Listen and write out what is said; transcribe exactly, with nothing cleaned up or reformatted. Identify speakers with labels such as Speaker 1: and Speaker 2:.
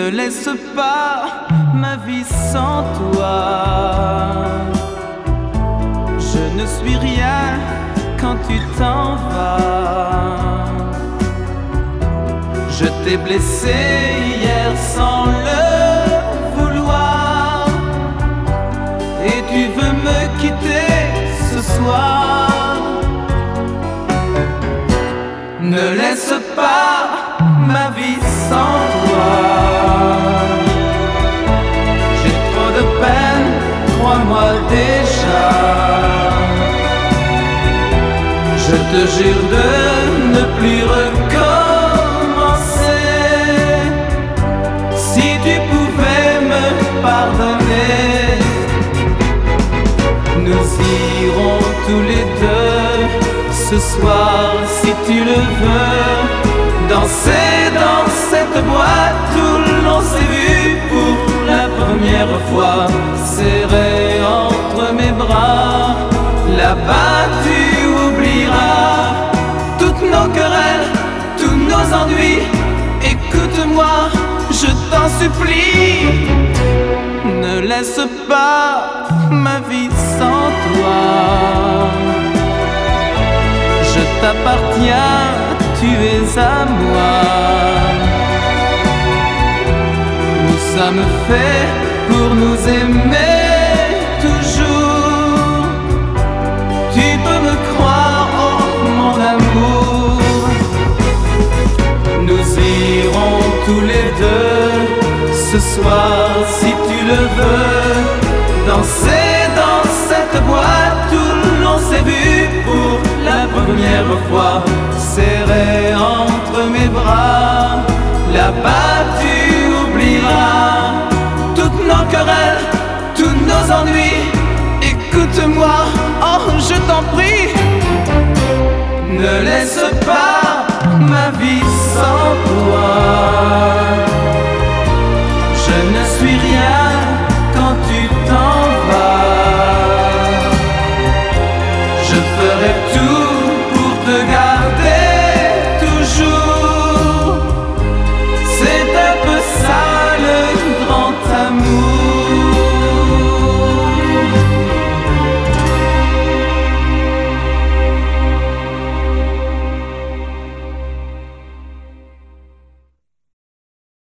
Speaker 1: Ne laisse pas ma vie sans toi. Je ne suis rien quand tu t'en vas. Je t'ai blessé hier sans le vouloir, et tu veux me quitter ce soir. Ne laisse pas ma vie sans toi. J'ai trop de peine, crois-moi déjà. Je te jure de ne plus recommencer. Si tu pouvais me pardonner, nous irons tous les deux ce soir, si tu le veux, danser dans cette boîte où l'on s'est vu pour la première fois. Serré entre mes bras, là-bas tu oublieras toutes nos querelles, tous nos ennuis. Écoute-moi, je t'en supplie, ne laisse pas ma vie sans toi. Je t'appartiens, tu es à moi. Nous sommes faits pour nous aimer toujours. Tu peux me croire, oh mon amour. Nous irons tous les deux ce soir, si tu le veux, danser dans cette boîte où l'on s'est vu pour la première fois. Serré entre mes bras, là-bas tu oublieras toutes nos querelles, tous nos ennuis. Écoute-moi, oh je t'en prie, ne laisse pas ma vie sans toi. Je ne suis rien